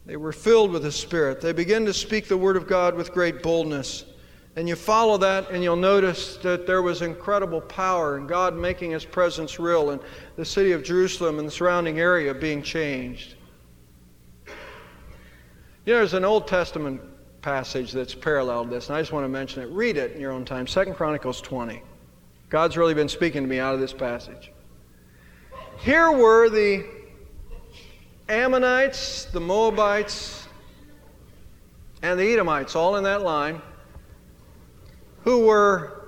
They were filled with the Spirit. They began to speak the Word of God with great boldness. And you follow that and you'll notice that there was incredible power and God making His presence real and the city of Jerusalem and the surrounding area being changed. You know, there's an Old Testament passage that's paralleled this, and I just want to mention it. Read it in your own time. 2 Chronicles 20. God's really been speaking to me out of this passage. Here were the Ammonites, the Moabites, and the Edomites, all in that line, who were,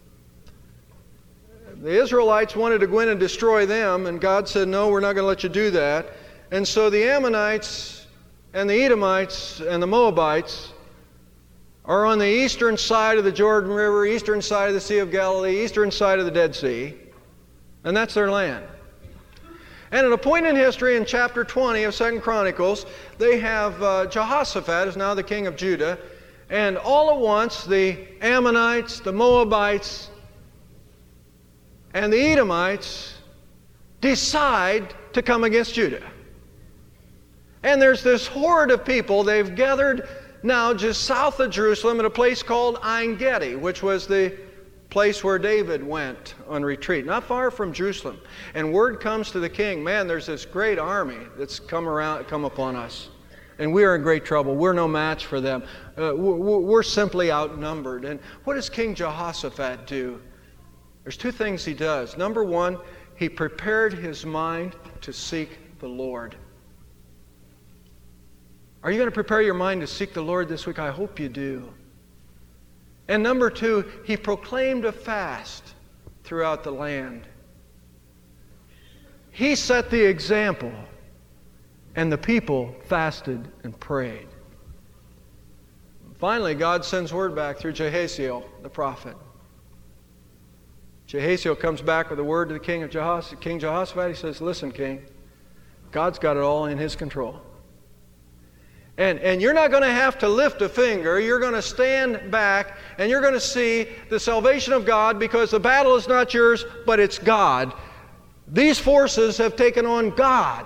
the Israelites wanted to go in and destroy them, and God said, no, we're not going to let you do that. And so the Ammonites and the Edomites and the Moabites are on the eastern side of the Jordan River, eastern side of the Sea of Galilee, eastern side of the Dead Sea, and that's their land. And at a point in history, in chapter 20 of 2 Chronicles, they have Jehoshaphat is now the king of Judah, and all at once the Ammonites, the Moabites, and the Edomites decide to come against Judah. And there's this horde of people. They've gathered now just south of Jerusalem at a place called En Gedi, which was the place where David went on retreat, not far from Jerusalem. And word comes to the king, man, there's this great army that's come upon us. And we are in great trouble. We're no match for them. We're simply outnumbered. And what does King Jehoshaphat do? There's two things he does. Number one, he prepared his mind to seek the Lord. Are you going to prepare your mind to seek the Lord this week? I hope you do. And number two, he proclaimed a fast throughout the land. He set the example, and the people fasted and prayed. Finally, God sends word back through Jehaziel, the prophet. Jehaziel comes back with a word to the King Jehoshaphat. He says, listen, King, God's got it all in His control. And you're not going to have to lift a finger. You're going to stand back and you're going to see the salvation of God, because the battle is not yours, but it's God. These forces have taken on God.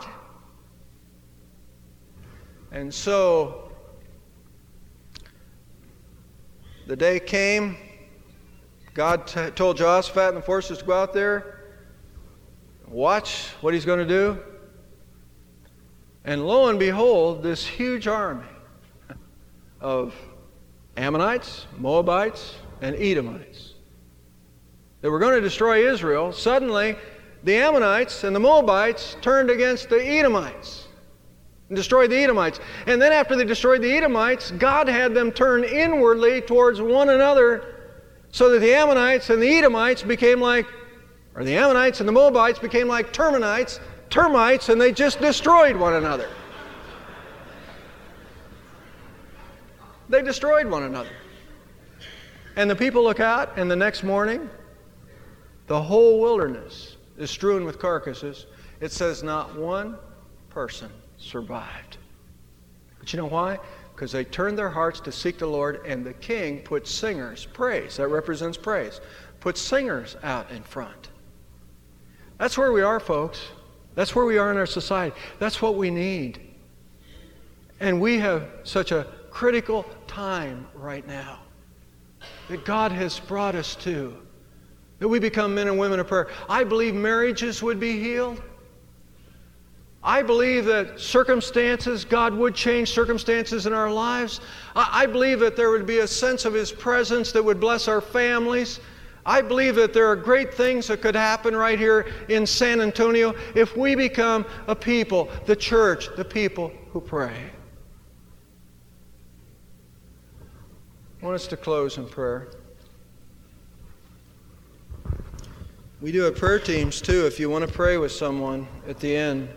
And so the day came. God told Jehoshaphat and the forces to go out there, watch what he's going to do. And lo and behold, this huge army of Ammonites, Moabites, and Edomites that were going to destroy Israel, suddenly the Ammonites and the Moabites turned against the Edomites and destroyed the Edomites. And then after they destroyed the Edomites, God had them turn inwardly towards one another, so that the Ammonites and the Edomites became like, or the Ammonites and the Moabites became like termites, and they just destroyed one another. They destroyed one another. And the people look out, and the next morning, the whole wilderness is strewn with carcasses. It says not one person survived. But you know why? Because they turned their hearts to seek the Lord, and the king put singers, praise, that represents praise, put singers out in front. That's where we are, folks. That's where we are in our society. That's what we need. And we have such a critical time right now that God has brought us to, that we become men and women of prayer. I believe marriages would be healed. I believe that circumstances, God would change circumstances in our lives. I believe that there would be a sense of His presence that would bless our families. I believe that there are great things that could happen right here in San Antonio if we become a people, the church, the people who pray. I want us to close in prayer. We do have prayer teams too if you want to pray with someone at the end.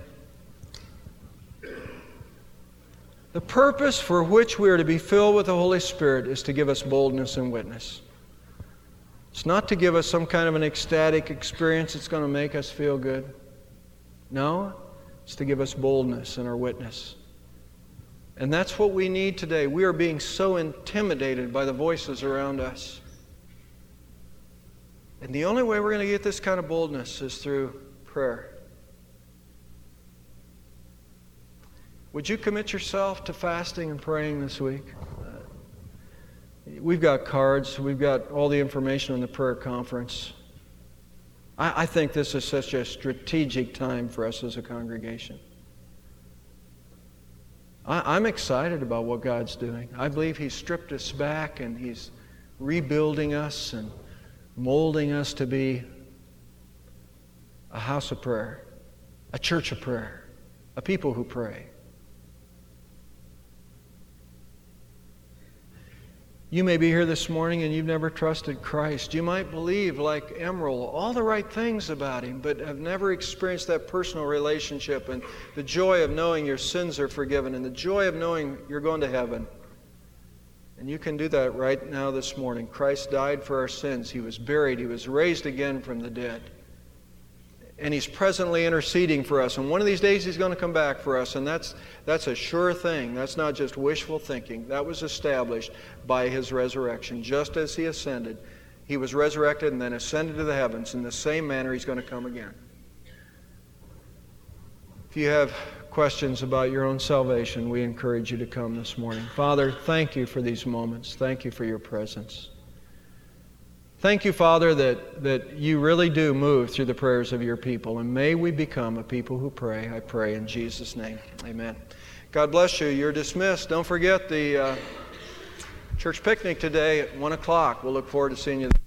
The purpose for which we are to be filled with the Holy Spirit is to give us boldness and witness. It's not to give us some kind of an ecstatic experience that's going to make us feel good. No, it's to give us boldness in our witness. And that's what we need today. We are being so intimidated by the voices around us. And the only way we're going to get this kind of boldness is through prayer. would you commit yourself to fasting and praying this week? We've got cards. We've got all the information on the prayer conference. I think this is such a strategic time for us as a congregation. I'm excited about what God's doing. I believe He's stripped us back and He's rebuilding us and molding us to be a house of prayer, a church of prayer, a people who pray. You may be here this morning and you've never trusted Christ. You might believe, like Emerald, all the right things about Him, but have never experienced that personal relationship and the joy of knowing your sins are forgiven and the joy of knowing you're going to heaven. And you can do that right now this morning. Christ died for our sins. He was buried. He was raised again from the dead. And He's presently interceding for us. And one of these days He's going to come back for us. And that's a sure thing. That's not just wishful thinking. That was established by His resurrection. Just as He ascended, He was resurrected and then ascended to the heavens. In the same manner, He's going to come again. If you have questions about your own salvation, we encourage you to come this morning. Father, thank You for these moments. Thank You for Your presence. Thank You, Father, that You really do move through the prayers of Your people. And may we become a people who pray. I pray in Jesus' name. Amen. God bless you. You're dismissed. Don't forget the church picnic today at 1 o'clock. We'll look forward to seeing you.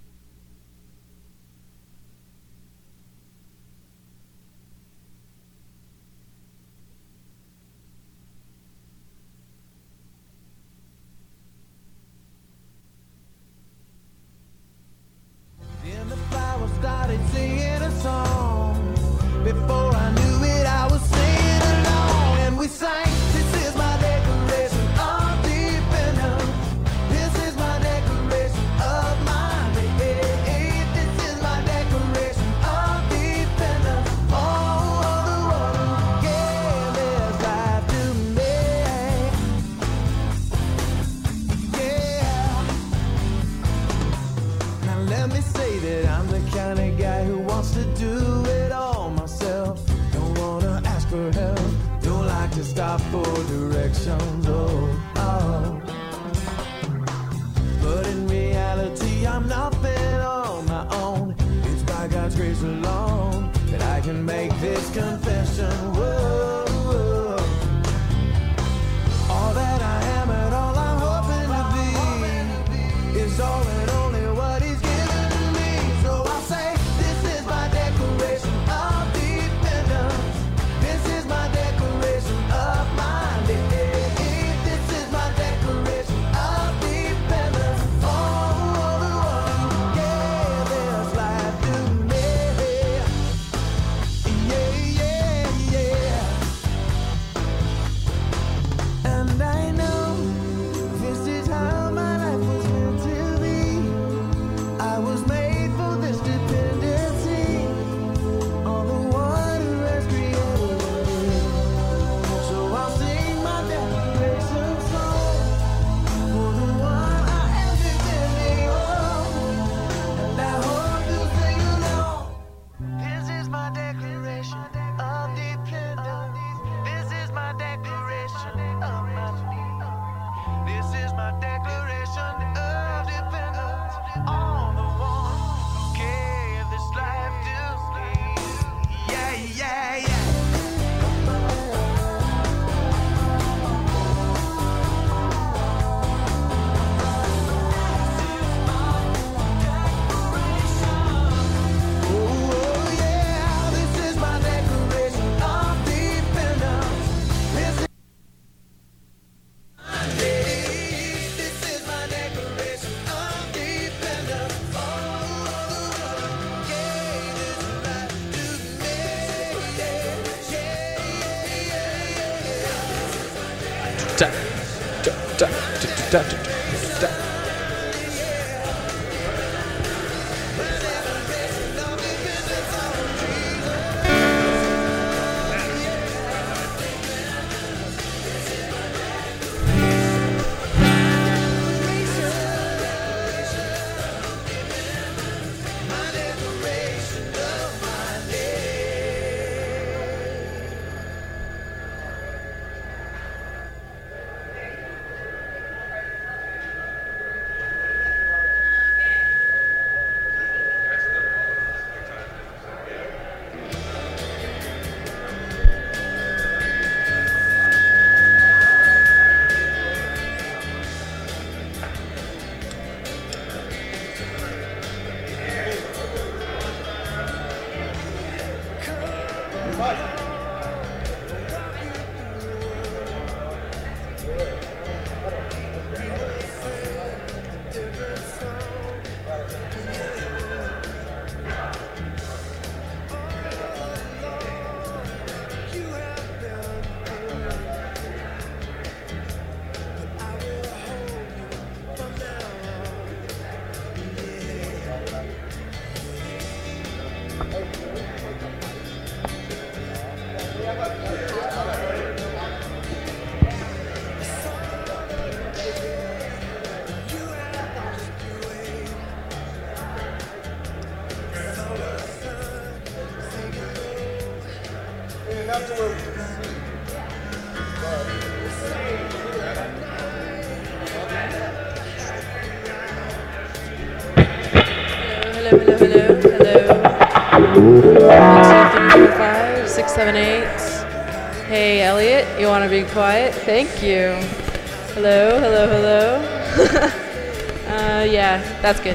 Hello, hello, hello, hello. 1, 2, 3, 4, 5, 6, 7, 8. Hey, Elliot, you want to be quiet? Thank you. Hello, hello, hello. Yeah, that's good.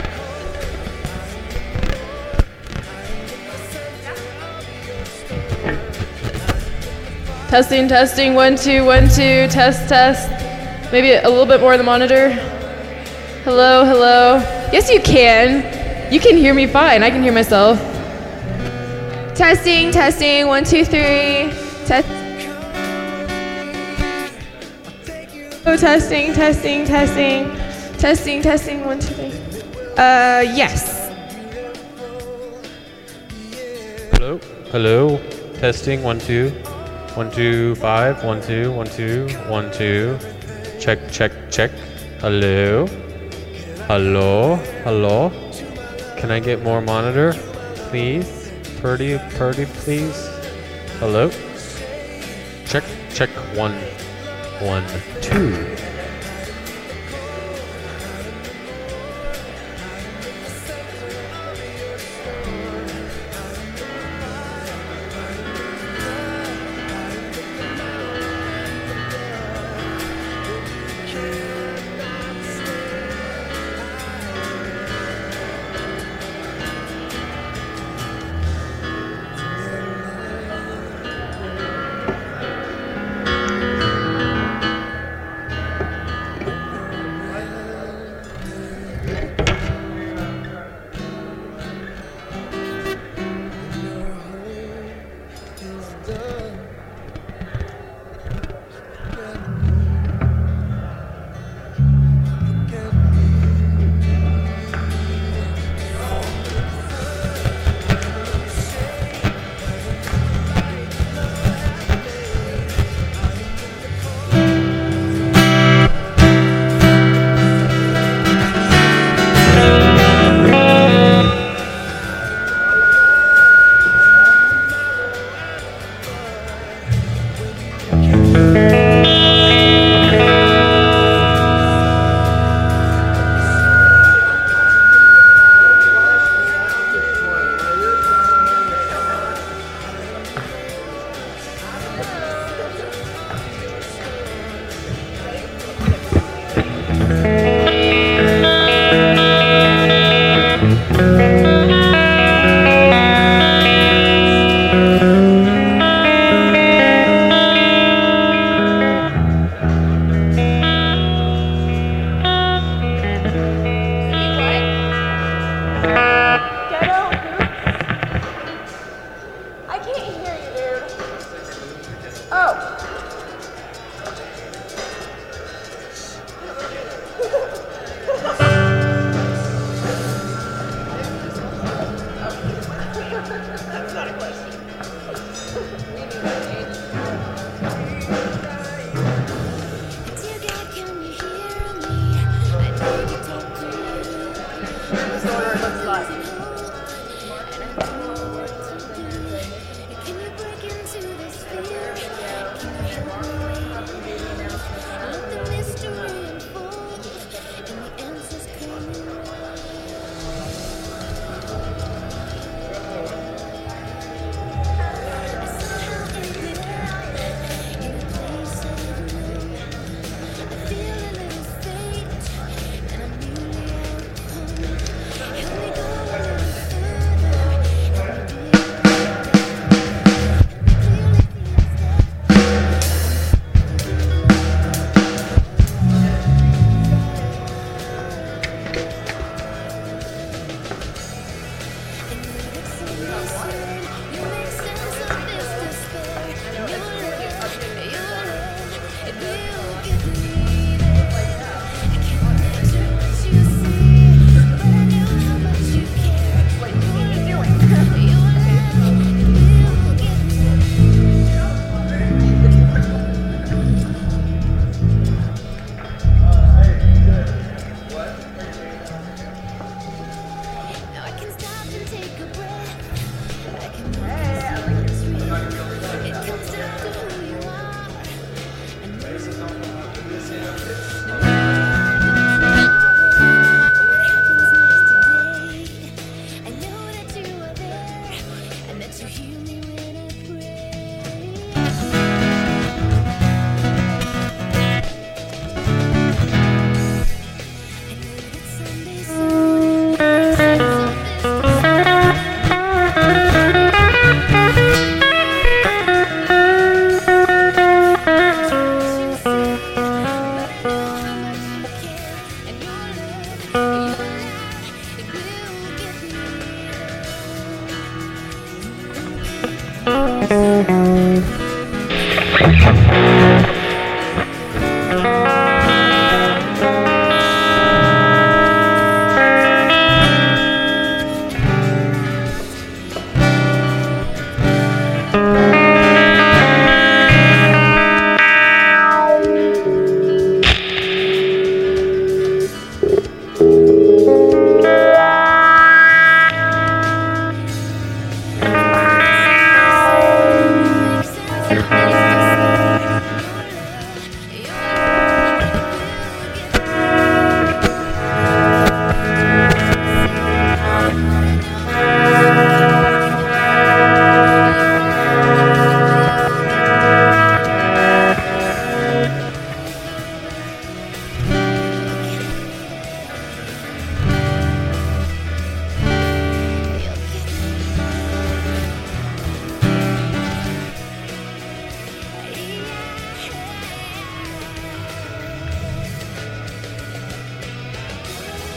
Testing, testing, 1, 2, 1, 2, test, test. Maybe a little bit more of the monitor. Hello, hello. Yes, you can. You can hear me fine. I can hear myself. Testing, testing, 1, 2, 3. Test. Oh, testing, testing, testing. Testing, testing, 1, 2, 3. Yes. Hello, hello. Testing, 1, 2. 1, 2, 5. 1, 2, 1, 2, 1, 2. Check, check, check. Hello. Hello, hello. Can I get more monitor, please? Purdy, please. Hello. Check, check. 1, 1, 2.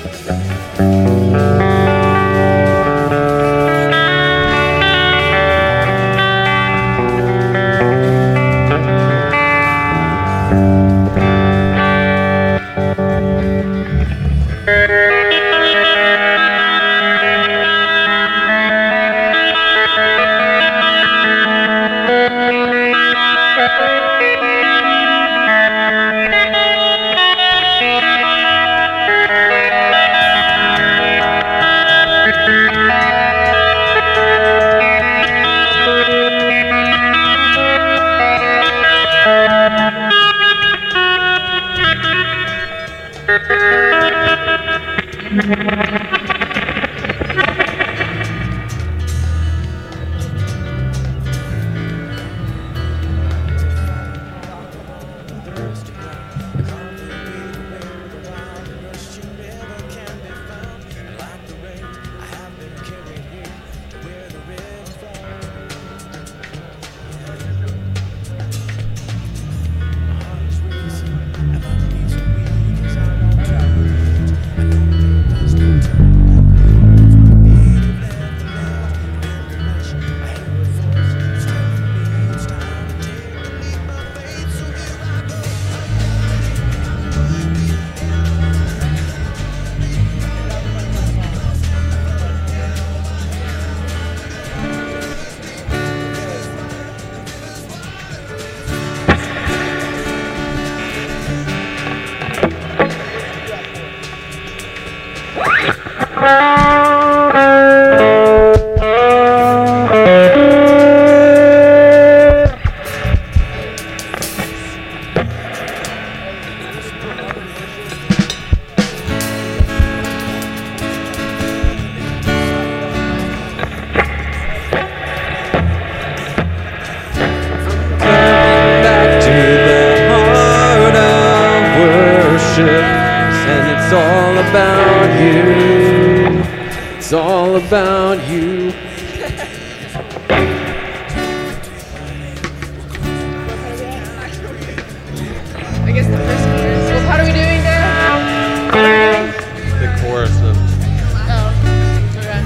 It's all about you. I guess the first chorus. Well, how are we doing there? The chorus of Oh, okay.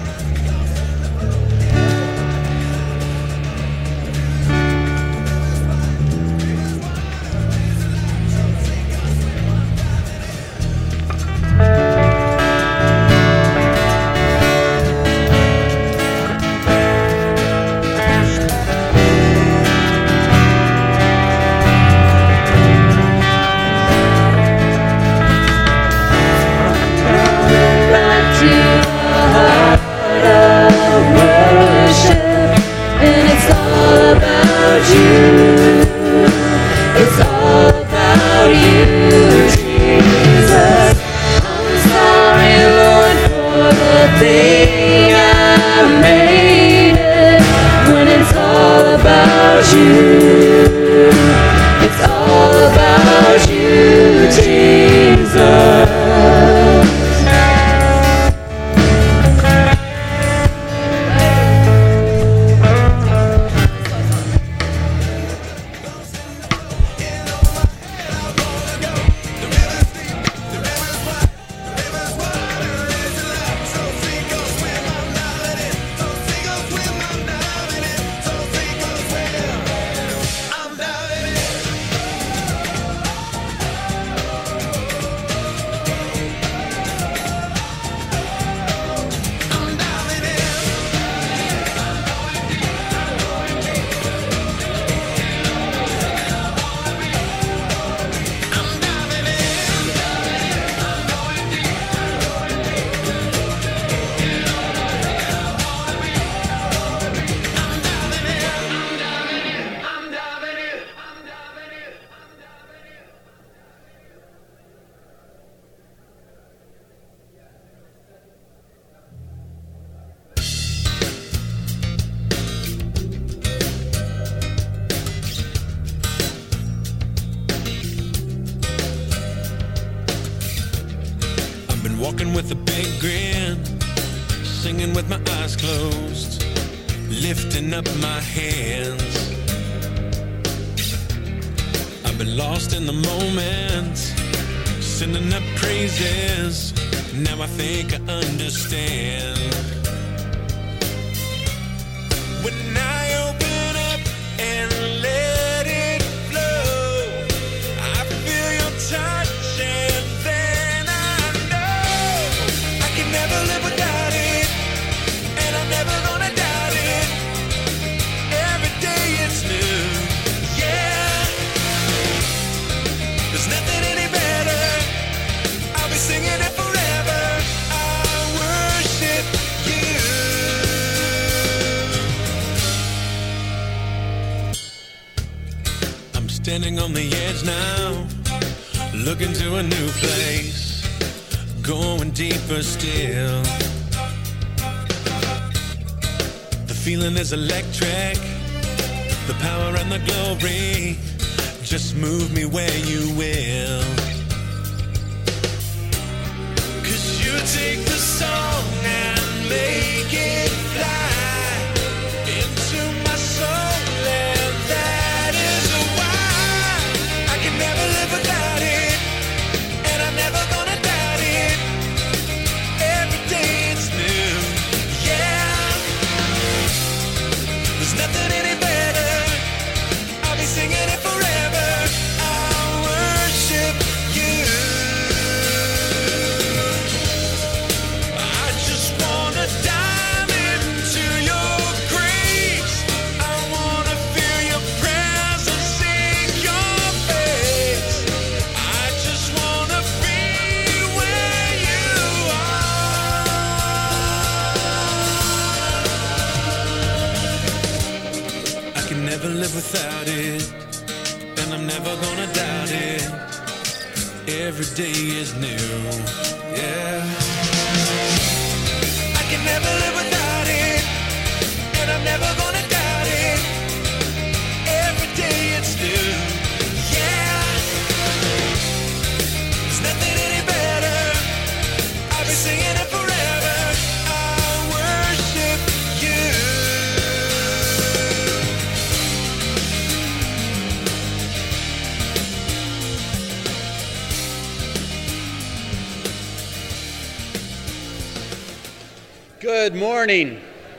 Walking with a big grin, singing with my eyes closed, lifting up my hands. I've been lost in the moment, sending up praises, Now I think I understand. When I open up and let it flow, I feel your touch and then I know I can never live without it, and I'm never gonna doubt it. Every day it's new, yeah. There's nothing any better. I'll be singing it forever. I worship you. I'm standing on the edge now, looking to a new place, going deeper still. The feeling is electric, the power and the glory. Just move me where you will. 'Cause you take the song and make it fly into my soul, and that is why I can never live without it, and I'm never gonna doubt it. Every day it's new, yeah. There's nothing any better. I'll be singing it forever. I worship you. I just wanna dive into your grace. I wanna feel your presence in your face. I just wanna be where you are. I can never live without it, and I'm never gonna doubt it. Every day is new, yeah. I can never live without it, and I'm never gonna doubt it. Every day it's new, yeah. There's nothing any better. I'll be singing it forever. I worship you. Good morning.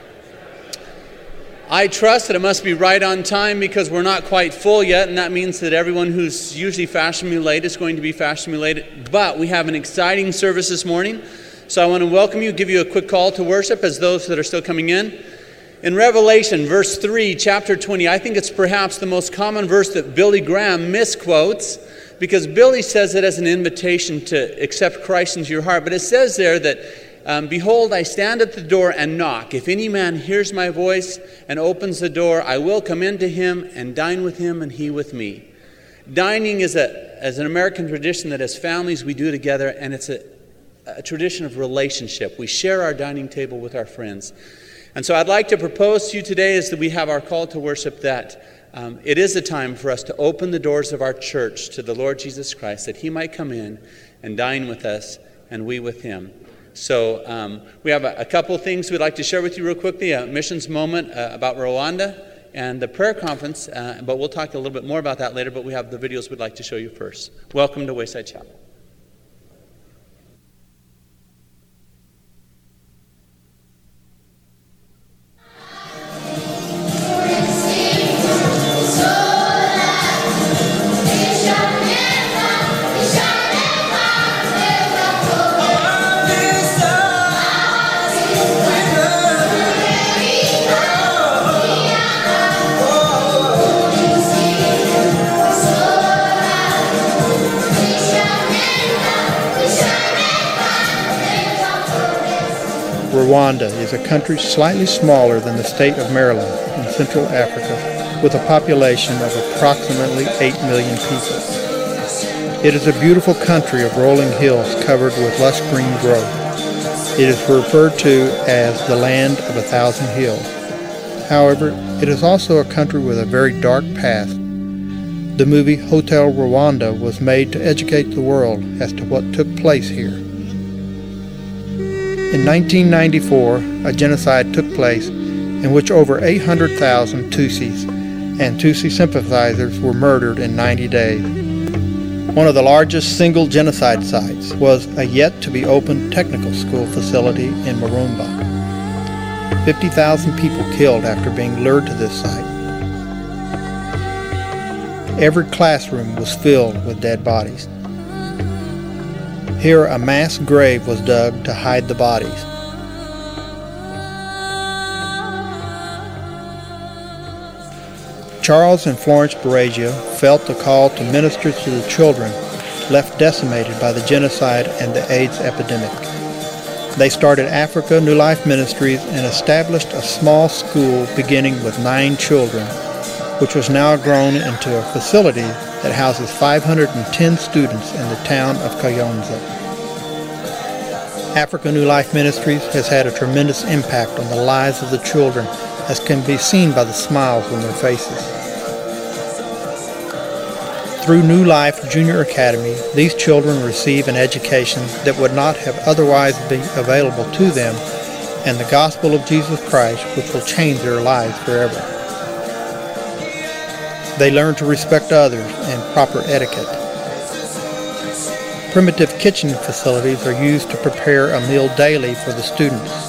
I trust that it must be right on time because we're not quite full yet, and that means that everyone who's usually fashionably late is going to be fashionably late. But we have an exciting service this morning, so I want to welcome you, give you a quick call to worship as those that are still coming in. In Revelation, verse 3, chapter 20, I think it's perhaps the most common verse that Billy Graham misquotes, because Billy says it as an invitation to accept Christ into your heart. But it says there that behold, I stand at the door and knock. If any man hears my voice and opens the door, I will come into him and dine with him and he with me. Dining is an American tradition that as families we do together, and it's a tradition of relationship. We share our dining table with our friends. And so I'd like to propose to you today, as that we have our call to worship, that it is a time for us to open the doors of our church to the Lord Jesus Christ, that he might come in and dine with us and we with him. So we have a couple things we'd like to share with you real quickly, a missions moment about Rwanda and the prayer conference, but we'll talk a little bit more about that later, but we have the videos we'd like to show you first. Welcome to Wayside Chapel. Rwanda is a country slightly smaller than the state of Maryland in Central Africa, with a population of approximately 8 million people. It is a beautiful country of rolling hills covered with lush green growth. It is referred to as the land of 1,000 hills. However, it is also a country with a very dark past. The movie Hotel Rwanda was made to educate the world as to what took place here. In 1994, a genocide took place in which over 800,000 Tutsis and Tutsi sympathizers were murdered in 90 days. One of the largest single genocide sites was a yet-to-be-opened technical school facility in Marumba. 50,000 people killed after being lured to this site. Every classroom was filled with dead bodies. Here, a mass grave was dug to hide the bodies. Charles and Florence Borragia felt the call to minister to the children left decimated by the genocide and the AIDS epidemic. They started Africa New Life Ministries and established a small school beginning with 9 children, which was now grown into a facility that houses 510 students in the town of Kayonza. Africa New Life Ministries has had a tremendous impact on the lives of the children, as can be seen by the smiles on their faces. Through New Life Junior Academy, these children receive an education that would not have otherwise been available to them, and the gospel of Jesus Christ, which will change their lives forever. They learn to respect others and proper etiquette. Primitive kitchen facilities are used to prepare a meal daily for the students.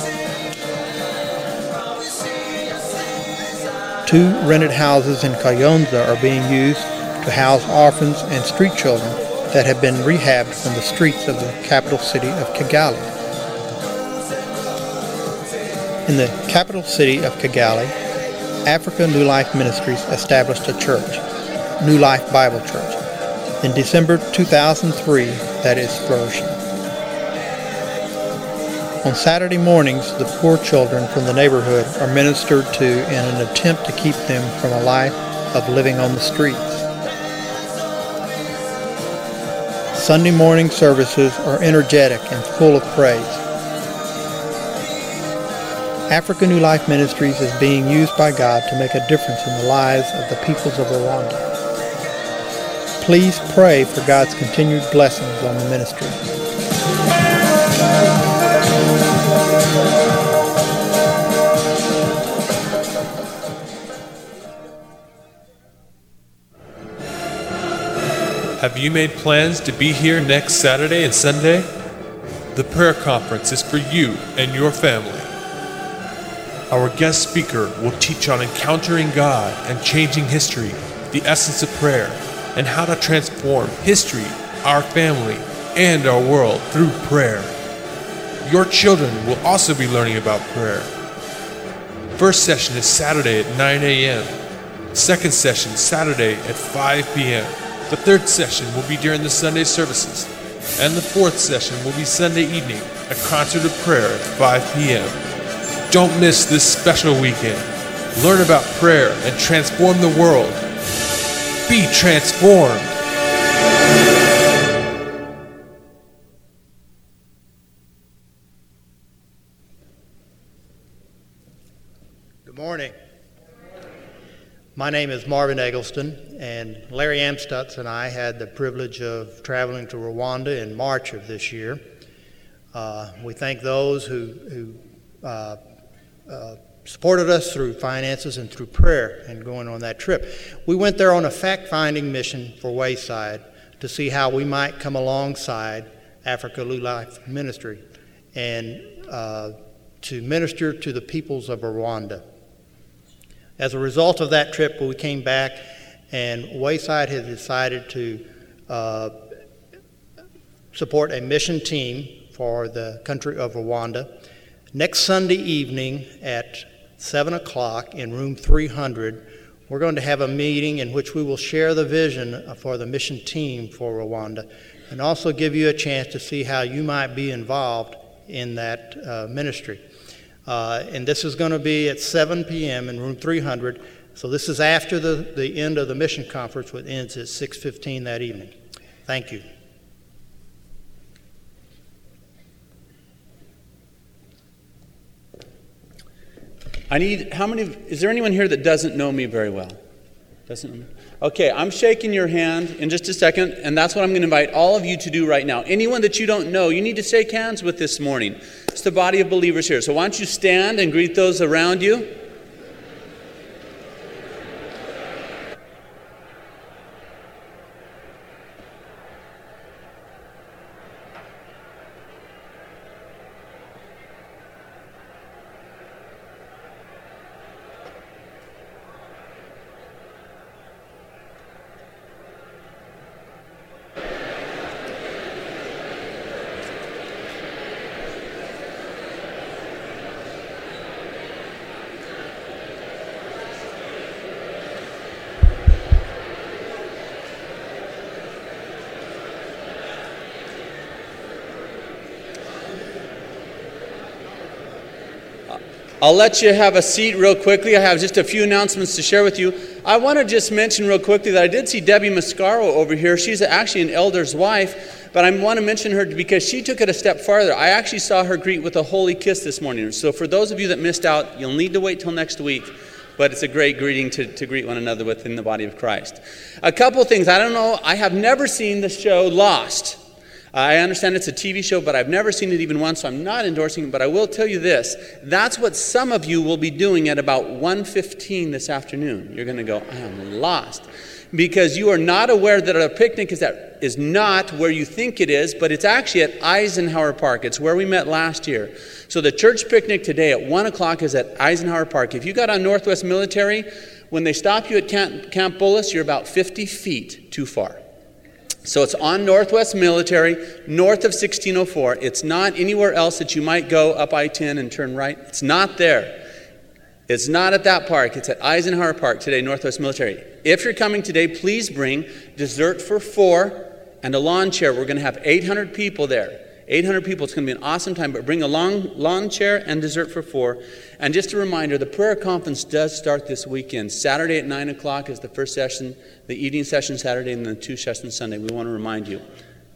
2 rented houses in Kayonza are being used to house orphans and street children that have been rehabbed from the streets of the capital city of Kigali. In the capital city of Kigali, Africa New Life Ministries established a church, New Life Bible Church. In December 2003, that is flourishing. On Saturday mornings, the poor children from the neighborhood are ministered to in an attempt to keep them from a life of living on the streets. Sunday morning services are energetic and full of praise. Africa New Life Ministries is being used by God to make a difference in the lives of the peoples of Rwanda. Please pray for God's continued blessings on the ministry. Have you made plans to be here next Saturday and Sunday? The prayer conference is for you and your family. Our guest speaker will teach on encountering God and changing history, the essence of prayer, and how to transform history, our family, and our world through prayer. Your children will also be learning about prayer. First session is Saturday at 9 a.m. Second session Saturday at 5 p.m. The third session will be during the Sunday services, and the fourth session will be Sunday evening, a concert of prayer at 5 p.m. Don't miss this special weekend. Learn about prayer and transform the world. Be transformed. Good morning. My name is Marvin Eggleston, and Larry Amstutz and I had the privilege of traveling to Rwanda in March of this year. We thank those who supported us through finances and through prayer in going on that trip. We went there on a fact-finding mission for Wayside to see how we might come alongside Africa New Life Ministry and to minister to the peoples of Rwanda. As a result of that trip, we came back, and Wayside has decided to support a mission team for the country of Rwanda. Next Sunday evening at 7 o'clock in room 300, we're going to have a meeting in which we will share the vision for the mission team for Rwanda and also give you a chance to see how you might be involved in that ministry. And this is going to be at 7 p.m. in room 300. So this is after the end of the mission conference, which ends at 6:15 that evening. Thank you. Is there anyone here that doesn't know me very well? Doesn't know me? Okay, I'm shaking your hand in just a second, and that's what I'm going to invite all of you to do right now. Anyone that you don't know, you need to shake hands with this morning. It's the body of believers here. So why don't you stand and greet those around you? I'll let you have a seat real quickly. I have just a few announcements to share with you. I want to just mention real quickly that I did see Debbie Mascaro over here. She's actually an elder's wife, but I want to mention her because she took it a step farther. I actually saw her greet with a holy kiss this morning. So for those of you that missed out, you'll need to wait till next week. But it's a great greeting to greet one another within the body of Christ. A couple things. I don't know. I have never seen the show Lost. I understand it's a TV show, but I've never seen it even once, so I'm not endorsing it. But I will tell you this. That's what some of you will be doing at about 1:15 this afternoon. You're going to go, I am lost. Because you are not aware that a picnic is not where you think it is, but it's actually at Eisenhower Park. It's where we met last year. So the church picnic today at 1 o'clock is at Eisenhower Park. If you got on Northwest Military, when they stop you at Camp Bullis, you're about 50 feet too far. So it's on Northwest Military, north of 1604. It's not anywhere else that you might go up I-10 and turn right. It's not there. It's not at that park. It's at Eisenhower Park today, Northwest Military. If you're coming today, please bring dessert for 4 and a lawn chair. We're going to have 800 people there. 800 people. It's going to be an awesome time, but bring a lawn chair and dessert for 4. And just a reminder, the prayer conference does start this weekend. Saturday at 9 o'clock is the first session, the evening session Saturday, and the 2 sessions Sunday. We want to remind you.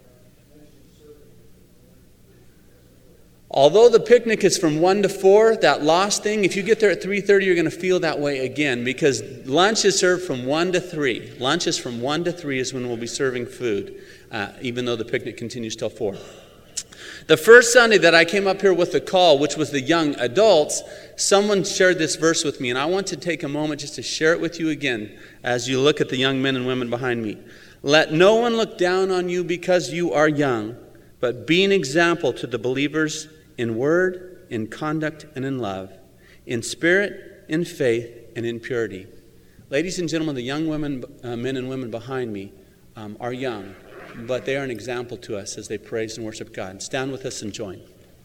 Although the picnic is from 1 to 4, that Lost thing, if you get there at 3:30, you're going to feel that way again because lunch is served from 1 to 3. Lunch is from 1 to 3 is when we'll be serving food, even though the picnic continues till 4. The first Sunday that I came up here with the call, which was the young adults, someone shared this verse with me, and I want to take a moment just to share it with you again as you look at the young men and women behind me. Let no one look down on you because you are young, but be an example to the believers in word, in conduct, and in love, in spirit, in faith, and in purity. Ladies and gentlemen, the young women, men and women behind me are young, but they are an example to us as they praise and worship God. Stand with us and join.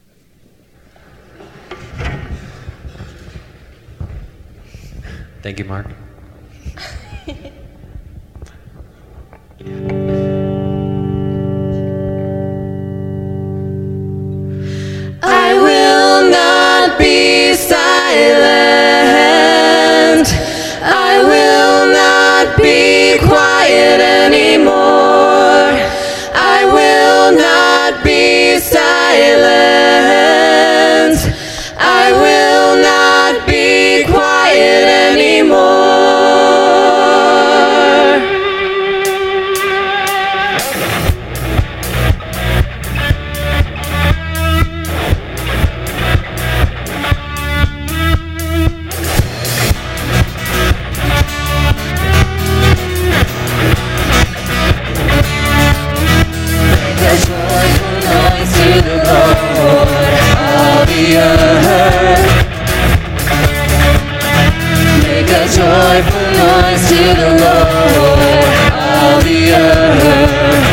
Thank you, Mark. I will not be silent. I will not be quiet anymore. I will not be silent. I will not be quiet anymore. Make a joyful noise to the Lord, all the earth.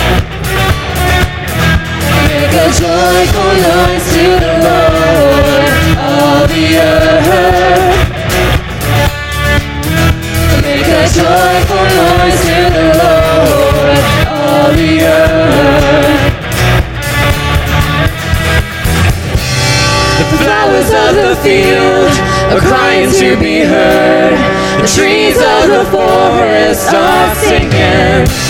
Make a joyful noise to the Lord, all the earth. Make a joyful noise to the Lord, all the earth. The flowers of the field are crying to be heard. The trees of the forest are singing.